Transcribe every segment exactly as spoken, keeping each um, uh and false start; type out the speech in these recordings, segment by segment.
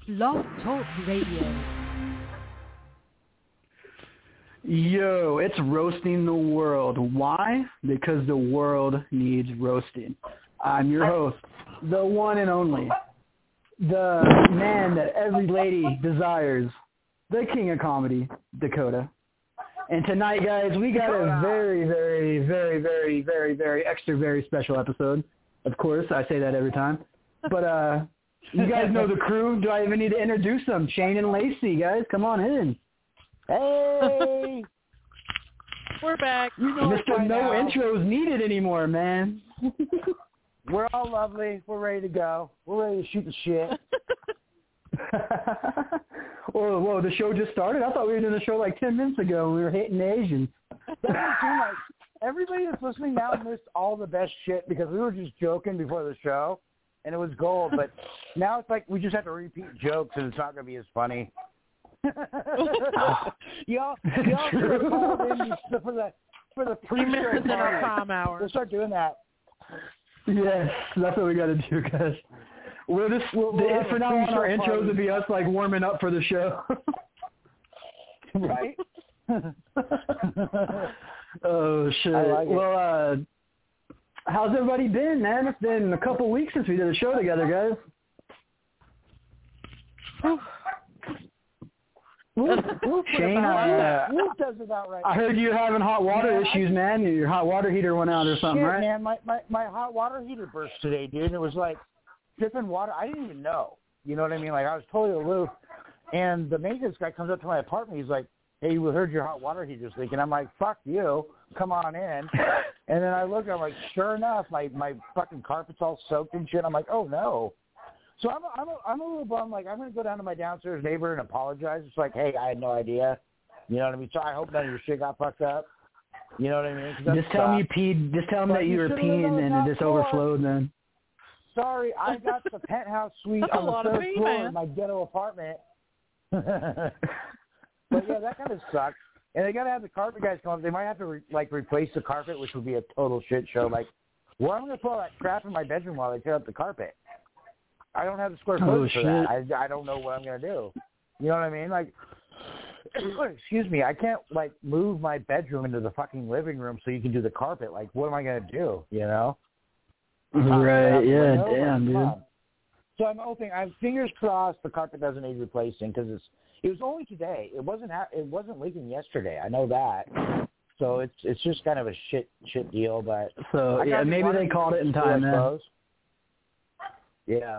Blog Talk Radio. Yo, it's roasting the world. Why? Because the world needs roasting. I'm your host, the one and only, the man that every lady desires, the king of comedy, Dakota. And tonight, guys, we got a very, very, very, very, very, very extra, very special episode. Of course, I say that every time. But uh, you guys know the crew. Do I even need to introduce them? Shane and Lacey, guys, come on in. Hey! We're back. You know Mister No now. intros needed anymore, man. We're all lovely. We're ready to go. We're ready to shoot the shit. whoa, whoa, the show just started? I thought we were doing the show like ten minutes ago and we were hating the Asians. Doesn't it seem like everybody that's listening now missed all the best shit because we were just joking before the show, and it was gold. But now it's like we just have to repeat jokes, and it's not going to be as funny. y'all, y'all should have called in for the for the pre-show in our party. time hour. We'll start doing that. Yes, that's what we got to do, guys. We'll just we'll, We'll have for a now on, our pre-show intros party. would be us like warming up for the show. Right? Oh shit! I like it. Well, uh, how's everybody been, man? It's been a couple weeks since we did a show together, guys. Shane, uh, Whoop does about right. I heard you having hot water Yeah, I- issues, man. Your hot water heater went out or something, Shit, right? man, my, my, my hot water heater burst today, dude. It was like dripping water. I didn't even know. You know what I mean? Like, I was totally aloof. And the maintenance guy comes up to my apartment. He's like, hey, we heard your hot water heater's leaking. I'm like, fuck you. Come on in. And then I look, I'm like, sure enough, my, my fucking carpet's all soaked and shit. I'm like, oh, no. So I'm a, I'm a, I'm a little bummed. Like, I'm going to go down to my downstairs neighbor and apologize. It's like, hey, I had no idea. You know what I mean? So I hope none of your shit got fucked up. You know what I mean? 'Cause Just tell him you sucks. peed. Just tell him But that you you were should've lived on peeing the and top it just floor. overflowed, then. Sorry, I got the penthouse suite That's a on the lot of third pee, floor man. in my ghetto apartment. But yeah, that kind of sucks. And they got to have the carpet guys come up. They might have to re- like replace the carpet, which would be a total shit show. Like, well, I'm going to put all that crap in my bedroom while they tear up the carpet. I don't have the square Oh, footage for that. shit. I, I don't know what I'm going to do. You know what I mean? Like, excuse me, I can't like move my bedroom into the fucking living room so you can do the carpet. Like, what am I going to do? You know? Right, yeah, Window, damn, like, dude. come on. So I'm hoping, I'm fingers crossed, the carpet doesn't need replacing because it's. It was only today. It wasn't. Ha- it wasn't leaking yesterday. I know that. So it's it's just kind of a shit shit deal. But So, I yeah, got maybe water they called it in too, time, I then. suppose. Yeah.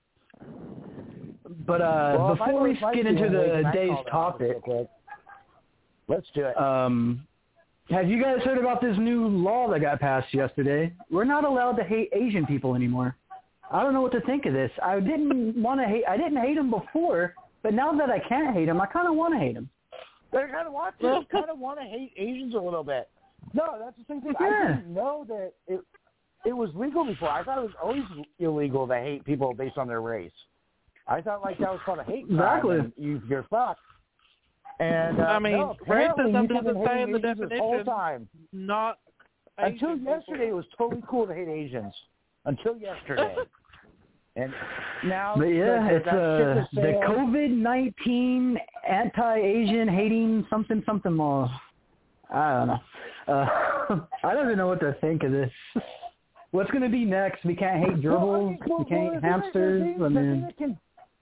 But uh, Well, if I before we was my get into feeling, the can I day's call that topic, real quick? Let's do it. um, have you guys heard about this new law that got passed yesterday? We're not allowed to hate Asian people anymore. I don't know what to think of this. I didn't want to hate. I didn't hate them before, but now that I can't hate them, I kind of want to hate them. I kind of want to. kind of want to hate Asians a little bit. No, that's the same thing. I Yeah. didn't know that it it was legal before. I thought it was always illegal to hate people based on their race. I thought like that was called a hate crime. Exactly. And you, you're fucked. And uh, I mean, no, apparently racism you've doesn't been say hating in the Asians this whole definition. time. Not Until Asian yesterday, it people. was totally cool to hate Asians. Until yesterday. And now, But yeah, that, it's that uh, ship has the sailed. COVID nineteen anti-Asian hating something something law. I don't know. Uh, I don't even know what to think of this. What's going to be next? We can't hate gerbils. Well, We can't well, hate the thing- hamsters. the I thing- the mean, thing that can-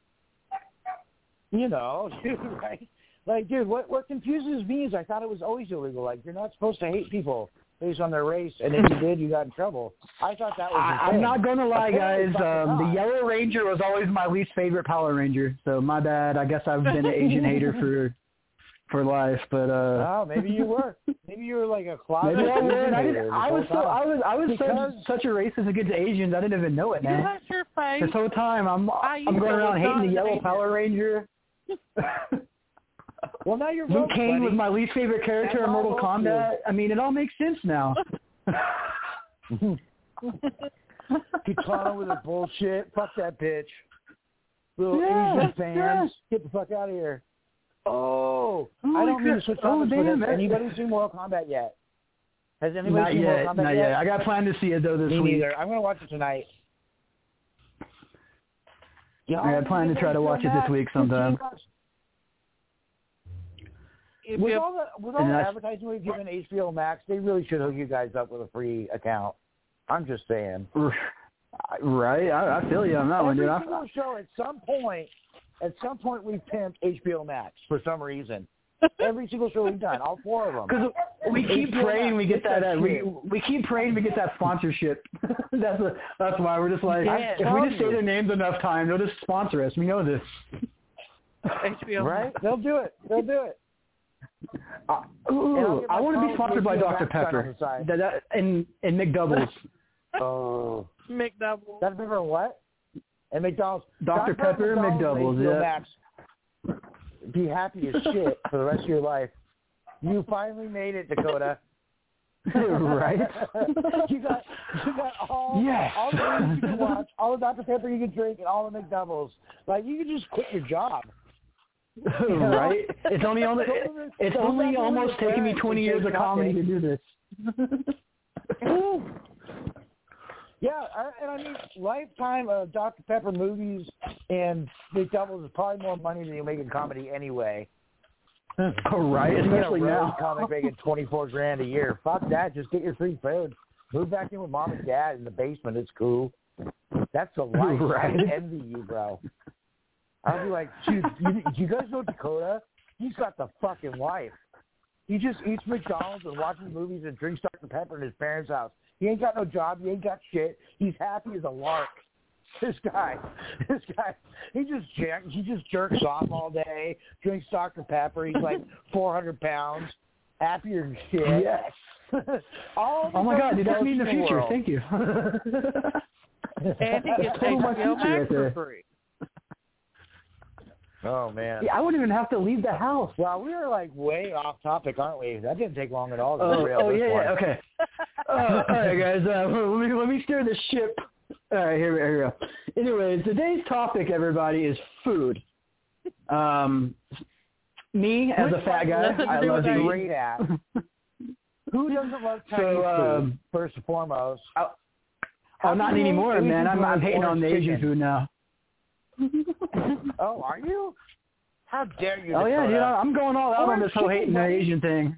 you know, dude, right? Like, dude, what what confuses me is I thought it was always illegal. Like, you're not supposed to hate people based on their race, and if you did, you got in trouble. I thought that was. I, the I'm thing. not going to lie, Apparently guys. fucking Um, the not. Yellow Ranger was always my least favorite Power Ranger. So my bad. I guess I've been an Asian hater for for life. But uh, Oh, maybe you were. Maybe you were like a closet. maybe I Asian was. I, hater didn't, this I whole was so time. I was I was Because- such, such a racist against Asians. I didn't even know it, You man. have your face. This whole time, I'm I I'm used going to around was hating not the an yellow Asian. Power Ranger. Well, now you're Luke woke, Kane was buddy. my least favorite character That's in all Mortal woke Kombat. I mean, it all makes sense now. Katana with her bullshit. Fuck that bitch. Little Yeah, Asian fans, yeah. get the fuck out of here. Oh, Holy I don't mean to crap. switch Oh, topics, but damn, has man. anybody seen Mortal Kombat yet? Has anybody Not seen yet, Mortal Kombat not yet? yet. I got planned to see it though this Me week. neither. I'm gonna watch it tonight. Yeah, I plan to try to watch it this week sometime. If With you- all the with all And the that's- advertising we've given H B O Max, they really should hook you guys up with a free account. I'm just saying. Right? I, I feel you on that one, Every dude. I, single show at some point, at some point we pimped H B O Max for some reason. Every single show we've done, all four of them. Because we keep H B O praying we get Max, that. Uh, we shit. we keep praying we get that sponsorship. that's a, that's why we're just like, Yeah, if we just say you. their names enough time, they'll just sponsor us. We know this. H B O. Right? They'll do it. They'll do it. Uh, And I'll ooh, get my I want to be phone sponsored by H B O Doctor Max sign on Pepper. the side. That, that, and and McDoubles. Oh. McDouble. That's for what? And McDonald's. Doctor Pepper, McDoubles, H B O yeah. Max. Be happy as shit for the rest of your life. You finally made it, Dakota. Right? you got you got all Yes. all the movies you can watch, all the Doctor Pepper you can drink, and all the McDoubles. Like you can just quit your job. Right? It's only only it's only almost taken me twenty years of comedy to do this. Yeah, I, and I mean, lifetime of Doctor Pepper movies and McDoubles is probably more money than you make in comedy anyway. Right, You get a especially road now. comic making twenty four grand a year. Fuck that. Just get your free food. Move back in with mom and dad in the basement. It's cool. That's a life. Right. I envy you, bro. I'll be like, dude, you, you guys know Dakota? He's got the fucking life. He just eats McDonald's and watches movies and drinks Doctor Pepper in his parents' house. He ain't got no job. He ain't got shit. He's happy as a lark. This guy, this guy, he just jack, he just jerks off all day, drinks Doctor Pepper. He's like four hundred pounds, happier than shit. Yes. all Oh my God, dude, that's me in the future. future. Thank you. And he gets Total my H B O future Max right for there. free. Oh man. Yeah, I wouldn't even have to leave the house. Well, we were like way off topic, aren't we? That didn't take long at all. To Oh, derail oh this yeah, one. yeah, okay. Uh, all right, guys, uh, let me let me steer the ship. All right, here, here we go. Anyways, today's topic, everybody, is food. Um, me as a fat guy, Nothing to I do love with to that. eat. Great at. Who doesn't love Chinese So, um, food? First and foremost. Oh, oh, not anymore, Asian man. I'm food I'm is hating on the orange Asian chicken. food now. Oh, are you? How dare you? Oh yeah, Dakota? dude, I'm going all out on Orange this whole hating chicken, the buddy. Asian thing.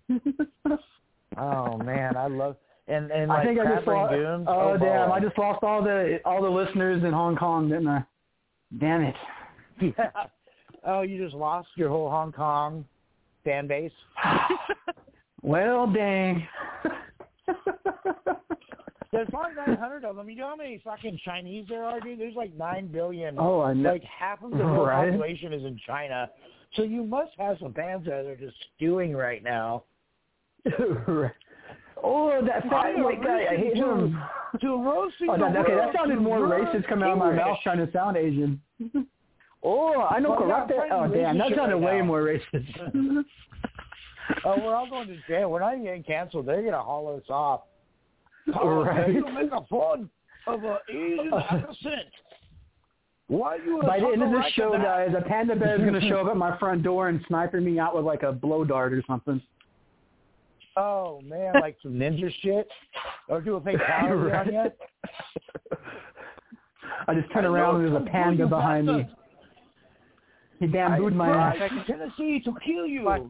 Oh man, I love and and like I think I crab just lost. rangoons. Oh, damn! boy. I just lost all the all the listeners in Hong Kong, didn't I? Damn it! Yeah. Oh, you just lost your whole Hong Kong fan base. Well, dang. There's probably nine hundred of them. You know how many fucking Chinese there are, dude? There's like nine billion. Oh, I know. Like half of the world Right. population is in China. So you must have some fans that are just stewing right now. Oh, that fat am white guy! I hate him. To roasting Oh, the that, okay, that world sounded to more learn racist coming out of my English. mouth, trying to sound Asian. Oh, I know Well, yeah, corrupted. I'm Oh, trying to damn, raise that shit sounded right way now. more racist. Oh, we're all going to jail. We're not even getting canceled. They're going to haul us off. Right. You make a fun of an Asian accent. Why you By the end of this like show, that? guys, a panda bear is going to show up at my front door and sniper me out with like a blow dart or something. Oh, man, like some ninja shit? Or do a fatality Right. on you? I just turn I around and know there's a some panda voodoo behind me. bastards. He bambooed my ass. I to Tennessee to kill you.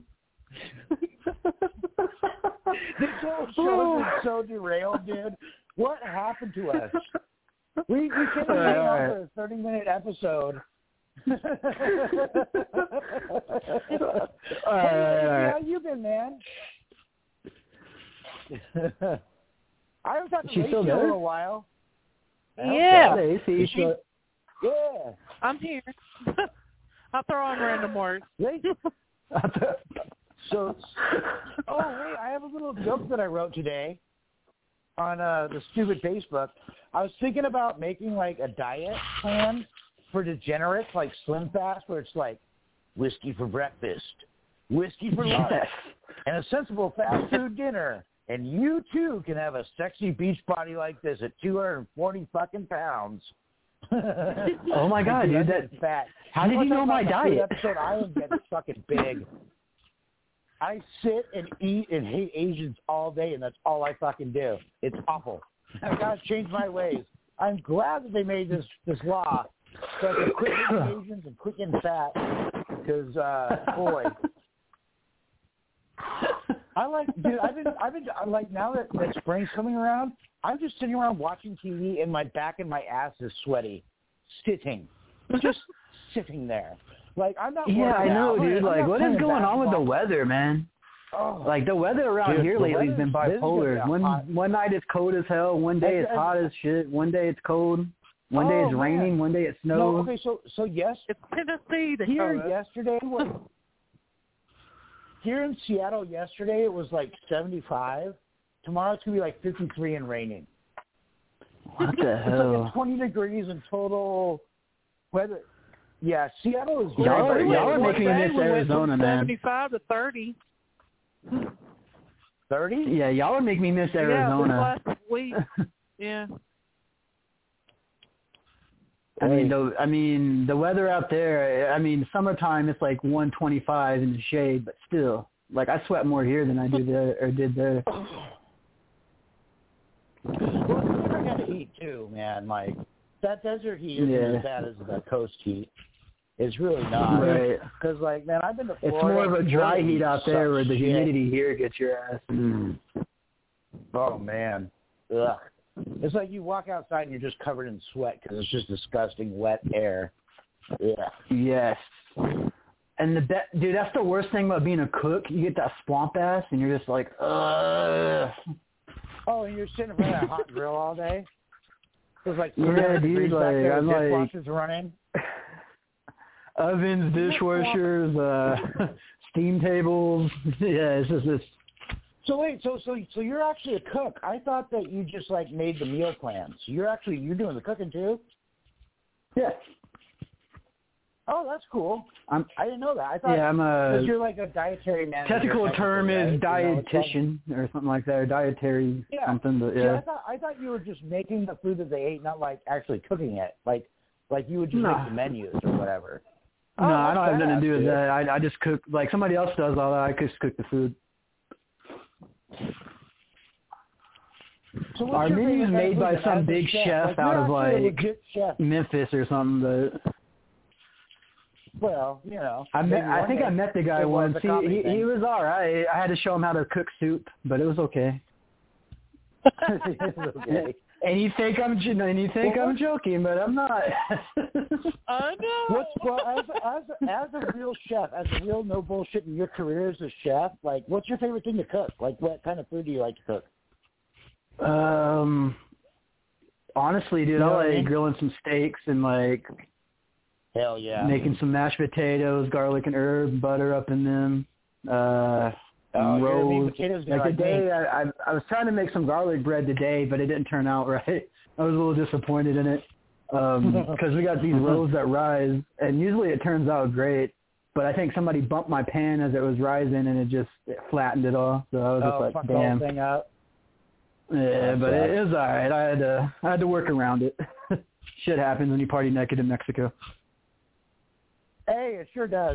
This whole show is so derailed, dude. What happened to us? We we came All right, out all right. for a thirty minute episode. All Hey, right, all right. how you been, man? I haven't talked to She's Lacey still in a there? little while. I hope Yeah. Hey, see, Is she- so- so. Yeah. I'm here. I'll throw on random words. Lacey. So, oh, hey, I have a little joke that I wrote today on uh, the stupid Facebook. I was thinking about making, like, a diet plan for degenerates, like Slim Fast, where it's like whiskey for breakfast, whiskey for lunch, Yes. and a sensible fast food dinner. And you, too, can have a sexy beach body like this at two hundred forty fucking pounds. Oh, my God, dude, I'm that- getting fat. how did wanna you know talk my about the food diet? Episode, I am getting fucking big. I sit and eat and hate Asians all day, and that's all I fucking do. It's awful. I gotta change my ways. I'm glad that they made this this law So I can quit getting Asians and quit getting fat. Because, uh, boy, I like, dude, I've been, I've been, like, now that, that spring's coming around, I'm just sitting around watching T V and my back and my ass is sweaty. Sitting. Just sitting there. Like, I'm not Yeah, I know, out. dude. I'm like, what is going on with the weather, man? Oh, like, the weather around dude, here lately has been bipolar. One hot. one night it's cold as hell. One day it's hot as shit. One day it's cold. One oh, day it's man. raining. One day it snows. No, okay, so, so yes. It's Tennessee. They Here call it. yesterday was... Here in Seattle yesterday, it was like seventy-five. Tomorrow it's going to be like fifty-three and raining. What the It's hell? like twenty degrees in total weather. Yeah, Seattle is... Y'all are, y'all are One making me day miss we went Arizona, from man. seventy-five to thirty. thirty? Yeah, y'all are making me miss Arizona. Yeah, this last week. Yeah. I mean, the I mean the weather out there. I mean, summertime it's like one twenty-five in the shade, but still, like I sweat more here than I do there or did there. Well, it's what I got to eat too, man. Like that desert heat isn't Yeah. as bad as the coast heat. It's really not. Right. Because like, man, I've been to It's Florida. more of a dry Florida heat out there, sucks where the shit. humidity here gets your ass. Mm. Oh man, ugh. It's like you walk outside and you're just covered in sweat because it's just disgusting wet air. Yeah. Yes. And the be- dude, that's the worst thing about being a cook. You get that swamp ass, and you're just like, ugh. Oh, and you're sitting in front of that hot grill all day. It's like Yeah, dude, back like, there, I'm the like- dishwasher's running. Ovens, dishwashers, uh, steam tables. Yeah, it's just this. So wait, so so so you're actually a cook? I thought that you just like made the meal plans. You're actually you're doing the cooking too? Yeah. Oh, that's cool. I'm. I didn't know that. I thought Yeah, I'm a. you're like a dietary manager. Technical type of term thing, is right? You know, it's like- dietitian or something like that, or dietary Yeah. something. But See, I yeah. thought I thought you were just making the food that they ate, not like actually cooking it. Like like you would just No. make the menus or whatever. No, Oh, I don't have that's nothing to do with badass, dude. that. I I just cook like somebody else does all that. I just cook the food. So what's Our your menu's favorite made by food some as a big chef like, out you're of, actually a like, legit chef. Memphis or something. But Well, you know. I met. maybe I one think day I met the guy it was once. a He, comedy he thing. he was all right. I had to show him how to cook soup, but it was okay. It's okay. And you think I'm jo- and you think Well, I'm what- joking, but I'm not. I know. What's well as as as a real chef, as a real no bullshit in your career as a chef, like what's your favorite thing to cook? Like what kind of food do you like to cook? um, honestly, dude, You know I what I like mean? grilling some steaks and like Hell yeah. making some mashed potatoes, garlic and herb, butter up in them. Uh, Oh, you're a meat rolls. potatoes guy Like like today, me. I, I I was trying to make some garlic bread today, but it didn't turn out right. I was a little disappointed in it because we got these rolls that rise, and usually it turns out great. But I think somebody bumped my pan as it was rising, and it just it flattened it all. So I was Oh, just like, fuck the whole damn. thing up. Yeah, but That's it, it was all right. I had to I had to work around it. Shit happens when you party naked in Mexico. Hey, it sure does.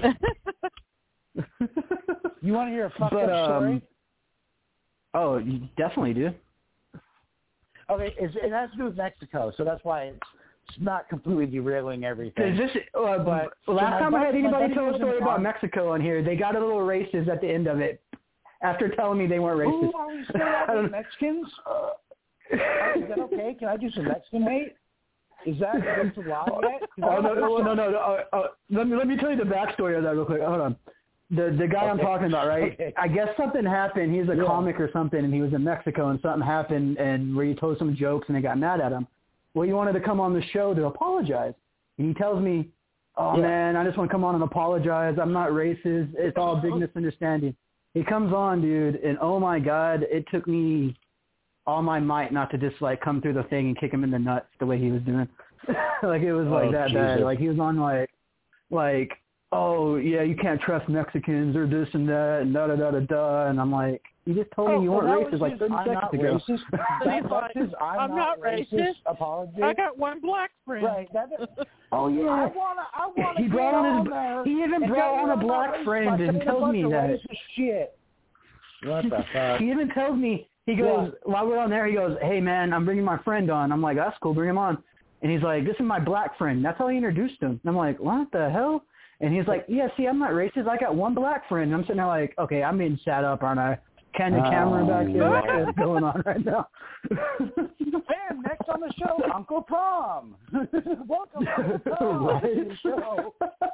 You want to hear a fucked But, up um, story? Oh, you definitely do. Okay, it's, it has to do with Mexico, so that's why it's, it's not completely derailing everything. Is this uh, But- last so time my I had buddy- my anybody buddy tell a was in story about Ar- Mexico on here, they got a little racist at the end of it after telling me they weren't racist. Ooh, are we still I at don't- Mexicans? Oh, is that okay? Can I do some Mexican hate? Is that against the law yet? 'Cause I Oh, no, don't- no, no, no. no uh, uh, let me let me tell you the backstory of that real quick. Hold on. The the guy I'm Okay. talking about, right? Okay. I guess something happened. He's a Yeah. comic or something, and he was in Mexico, and something happened, and where he told some jokes, and they got mad at him. Well, he wanted to come on the show to apologize, and he tells me, "Oh Yeah. man, I just want to come on and apologize. I'm not racist. It's all a big misunderstanding." He comes on, dude, and oh my god, it took me all my might not to just like come through the thing and kick him in the nuts the way he was doing. Like it was like Oh, that bad. Jesus. Like he was on like, like, oh yeah, you can't trust Mexicans or this and that and da da da da da. And I'm like, you just told Oh, me you well, weren't that racist was like his thirty I'm seconds not ago. racist. And That, he's that's like, his I'm, I'm not racist. racist apology. I got one black friend. Right. That, Oh I yeah. wanna, I wanna He brought get on on his- there. he even and brought tell on you a I'm not black racist friend by and saying a tells bunch me of that. racist shit. What the fuck? He even tells me, he goes, while we're on there, he goes, hey man, I'm bringing my friend on. I'm like, that's cool, bring him on. And he's like, this is my black friend. That's how he introduced him. And I'm like, what the hell? And he's like, yeah, see, I'm not racist. I got one black friend. And I'm sitting there like, okay, I'm being sat up, aren't I? Can the camera Oh, back here? yeah. What's going on right now? And next on the show, Uncle Tom. Welcome, Uncle Tom, Right. to the show.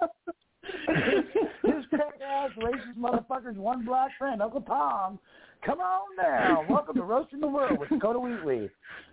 This crack-ass racist motherfucker's one black friend, Uncle Tom. Come on now. Welcome to Roasting the World with Dakota Wheatley.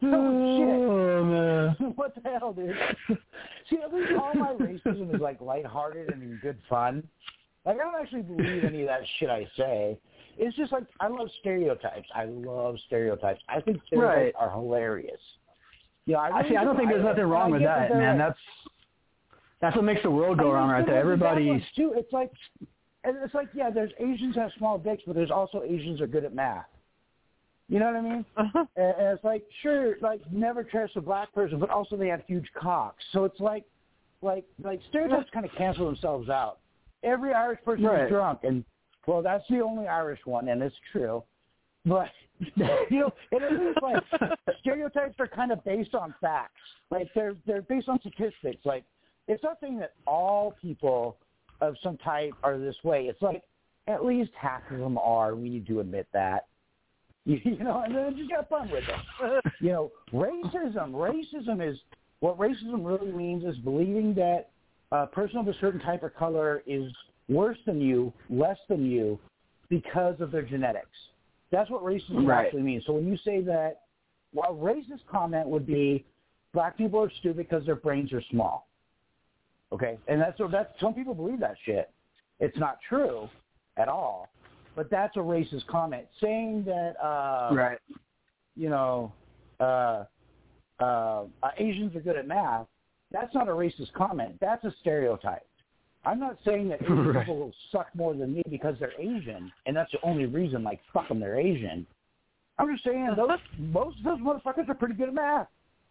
Oh, Oh, man. shit. What the hell, dude? See, at least all my racism is, like, lighthearted and in good fun. Like, I don't actually believe any of that shit I say. It's just, like, I love stereotypes. I love stereotypes. I think stereotypes Right. are hilarious. You know, I, really Actually, I don't think there's nothing wrong I with get that, they're man. like- That's that's what makes the world go And around there's right there. good ones and bad Everybody's ones, too. It's like, and it's like, yeah, there's Asians have small dicks, but there's also Asians are good at math. You know what I mean? Uh-huh. And, and it's like, sure, like never trust a black person, but also they have huge cocks. So it's like, like, like stereotypes kind of cancel themselves out. Every Irish person Right. is drunk, and well, that's the only Irish one, and it's true. But you know, and at least like stereotypes are kind of based on facts. Like they're they're based on statistics. Like it's not saying that all people of some type are this way. It's like at least half of them are. We need to admit that. You, you know, and then just have fun with it. You know, racism. Racism is what racism really means is believing that a person of a certain type or color is worse than you, less than you, because of their genetics. That's what racism Right. actually means. So when you say that, well, a racist comment would be black people are stupid because their brains are small. Okay, and that's that's some people believe that shit. It's not true at all, but that's a racist comment. Saying that, uh, right. you know, uh, uh, uh, Asians are good at math. That's not a racist comment. That's a stereotype. I'm not saying that Asian Right. people will suck more than me because they're Asian, and that's the only reason. Like, fuck them, they're Asian. I'm just saying those most of those motherfuckers are pretty good at math.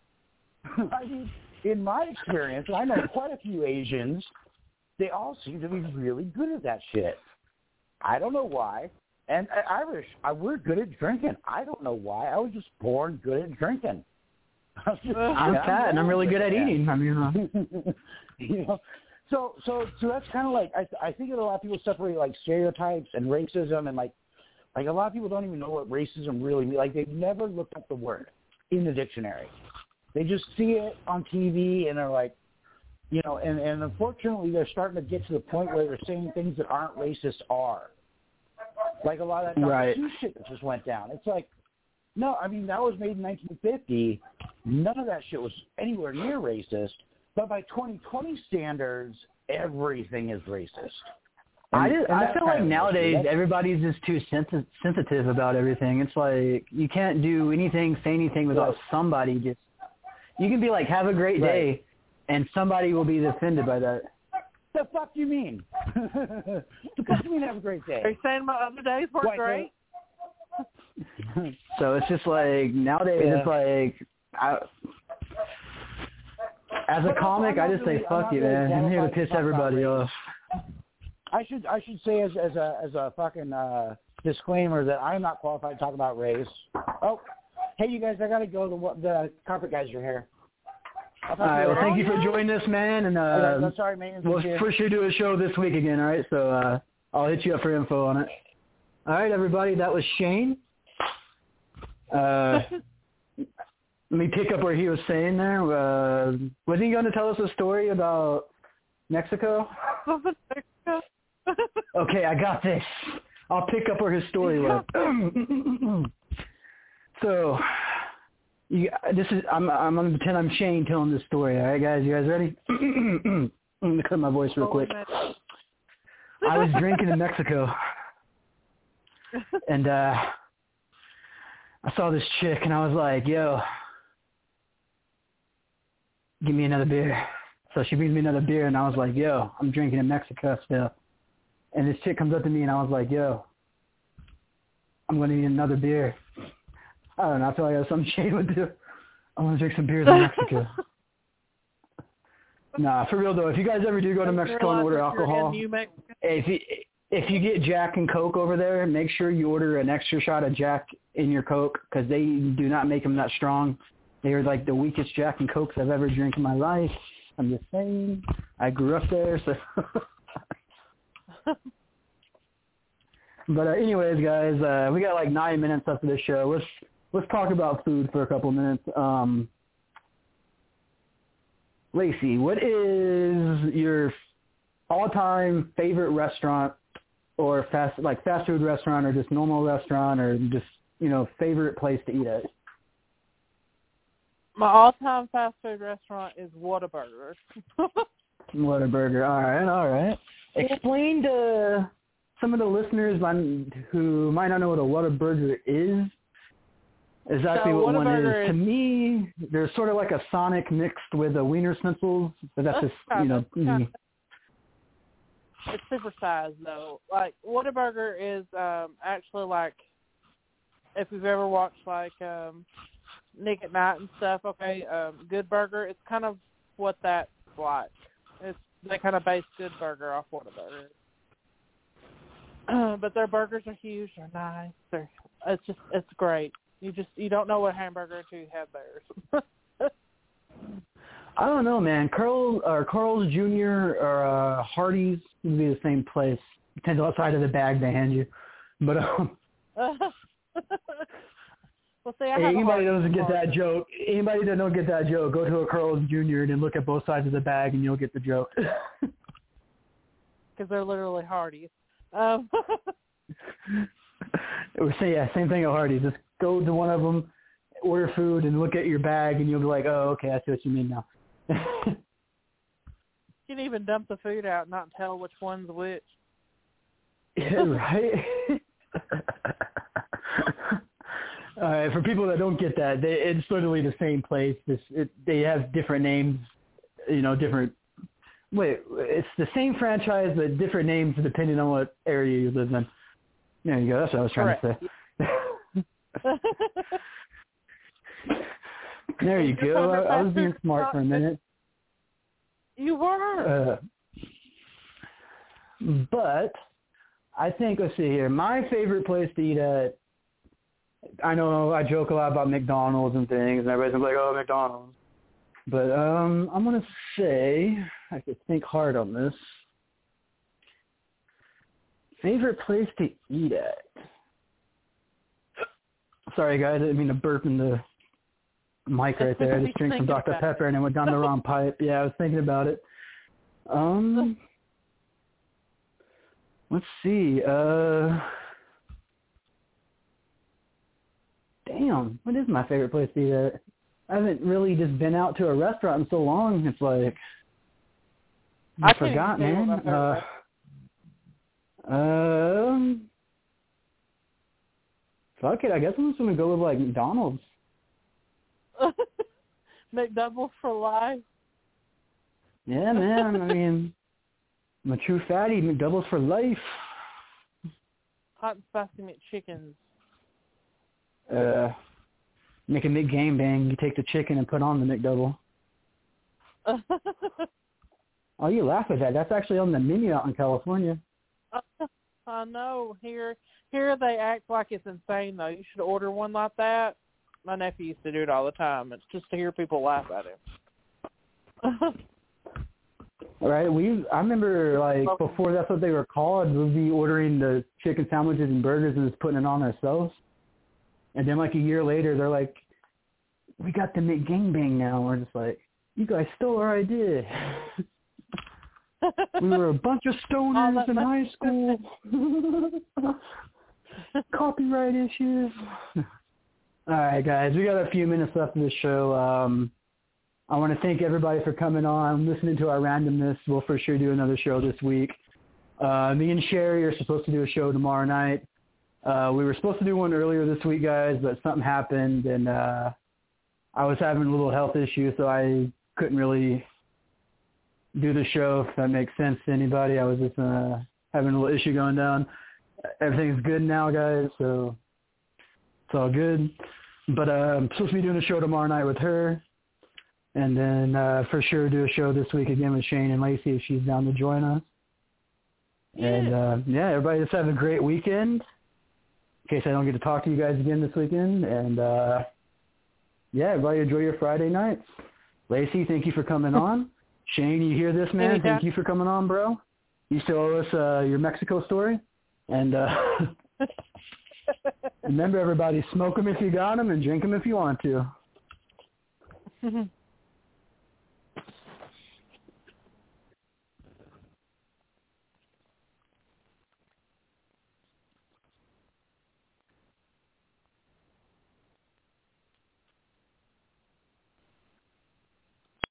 I mean, in my experience, and I know quite a few Asians, they all seem to be really good at that shit. I don't know why. And uh, Irish, uh, we're good at drinking. I don't know why. I was just born good at drinking. I'm, just, I'm yeah, fat and I'm really good at that. eating. I mean, uh, You know, so so so that's kind of like I I think that a lot of people separate like stereotypes and racism, and like like a lot of people don't even know what racism really means. Like they've never looked up the word in the dictionary. They just see it on T V and they're like, you know, and and unfortunately they're starting to get to the point where they're saying things that aren't racist are. Like a lot of that Doctor Right. Seuss shit that just went down. It's like, no, I mean that was made in nineteen fifty. None of that shit was anywhere near racist. But by twenty twenty standards, everything is racist. I And- just, and I that's feel kind like of an nowadays issue. That's- everybody's just too sensi- sensitive about everything. It's like you can't do anything, say anything without Right. somebody just. You can be like, "Have a great day," Right. and somebody will be offended by that. The fuck you mean? The fuck you mean have a great Are day? you saying my other days were White great? So it's just like nowadays, Yeah. it's like, I, as a But also, comic, I'm I not just say, really- I'm "Fuck not you, really man! I'm here to qualified to piss talk about everybody race. off." I should I should say as as a as a fucking uh, disclaimer that I'm not qualified to talk about race. Oh, hey you guys, I gotta go. The the carpet guys are here. I'll talk All to right, you well, later. thank you for joining us, man, and Hey, guys, uh, I'm sorry, maintenance we'll is here. for sure do a show this week again. All right, so uh, I'll hit you up for info on it. All right, everybody, that was Shane. Uh, let me pick up where he was saying there. Uh, was he going to tell us a story about Mexico? Okay, I got this. I'll pick up where his story was. So, you, this is I'm I'm going to pretend I'm Shane telling this story. All right, guys, you guys ready? I'm going to cut my voice real quick. I was drinking in Mexico, and uh, I saw this chick, and I was like, "Yo, give me another beer." So she brings me another beer, and I was like, "Yo, I'm drinking in Mexico still." And this chick comes up to me, and I was like, "Yo, I'm going to need another beer." I don't know. I feel like that's something Shane would do. I want to drink some beers in Mexico. Nah, for real, though, if you guys ever do go to Mexico and order alcohol, if you, if you get Jack and Coke over there, make sure you order an extra shot of Jack in your Coke because they do not make them that strong. They were like the weakest Jack and Cokes I've ever drank in my life. I'm just saying. I grew up there, so. But uh, anyways, guys, uh, we got like nine minutes left of this show. Let's let's talk about food for a couple minutes. Um, Lacey, what is your all-time favorite restaurant, or fast like fast food restaurant, or just normal restaurant, or just you know favorite place to eat at? My all-time fast food restaurant is Whataburger. Whataburger. All right, all right. Explain to some of the listeners who might not know what a Whataburger is exactly so what one is. is. To me, they're sort of like a Sonic mixed with a Wiener Schnitzel. But that's just, you know. Mm. It's supersized, though. Like, Whataburger is um, actually like, if you've ever watched, like, um, Nick at Night and stuff, okay, um, Good Burger, it's kind of what that's like. It's They kind of base Good Burger off Whataburger. Uh, but their burgers are huge. They're nice. They're, it's just, it's great. You just, you don't know what hamburger until you have theirs. I don't know, man. Carl or Carl's Junior or uh, Hardee's would be the same place. Depends on what side of the bag they hand you. But um, well, see, I hey, have anybody that doesn't get part. that joke, anybody that don't get that joke, go to a Carl's Junior and then look at both sides of the bag, and you'll get the joke. Because they're literally Hardee's. Um, so yeah, same thing at Hardee's. Just go to one of them, order food, and look at your bag, and you'll be like, oh, okay, I see what you mean now. You can even dump the food out and not tell which one's which. Yeah, right? All right, for people that don't get that, they, it's literally the same place. This, it, they have different names, you know, different – wait, it's the same franchise but different names depending on what area you live in. There you go. That's what I was trying Correct. to say. There you go. I, I was being smart for a minute. You were. Uh, but I think, let's see here, my favorite place to eat at, I know I joke a lot about McDonald's and things, and everybody's like, oh, McDonald's. But um, I'm going to say, I could think hard on this. Favorite place to eat at? Sorry, guys, I didn't mean to burp in the mic right there. I just drank some Doctor Pepper and it went down the wrong pipe. Yeah, I was thinking about it. Um, let's see. Uh, damn, what is my favorite place to eat at? I haven't really just been out to a restaurant in so long. It's like I, I forgot, man. Uh, um, fuck it. I guess I'm just gonna go with like McDonald's. McDoubles for life. Yeah, man. I mean, I'm a true fatty. McDoubles for life. Hot and spicy McChickens. Uh, make a McGangbang. You take the chicken and put on the McDouble. Oh, you laugh at that. That's actually on the menu out in California. I know. Here, here they act like it's insane, though. You should order one like that. My nephew used to do it all the time. It's just to hear people laugh at him. All right, we. I remember, like, before that's what they were called, we'd be ordering the chicken sandwiches and burgers and just putting it on ourselves. And then, like, a year later, they're like, we got the McGangbang now. We're just like, you guys stole our idea. We were a bunch of stoners in high school. Copyright issues. All right, guys, we got a few minutes left in the show. Um, I want to thank everybody for coming on, listening to our randomness. We'll for sure do another show this week. Uh, me and Sherry are supposed to do a show tomorrow night. Uh, we were supposed to do one earlier this week, guys, but something happened, and uh, I was having a little health issue, so I couldn't really do the show, if that makes sense to anybody. I was just uh, having a little issue going down. Everything's good now, guys, so it's all good. But uh, I'm supposed to be doing a show tomorrow night with her, and then uh, for sure do a show this week again with Shane and Lacey if she's down to join us. Yeah. And, uh, yeah, everybody just have a great weekend in case I don't get to talk to you guys again this weekend. And uh, yeah, everybody enjoy your Friday nights. Lacey, thank you for coming on. Shane, you hear this, man? Anytime. Thank you for coming on, bro. You still owe us uh, your Mexico story. And uh, remember, everybody, smoke them if you got them and drink them if you want to.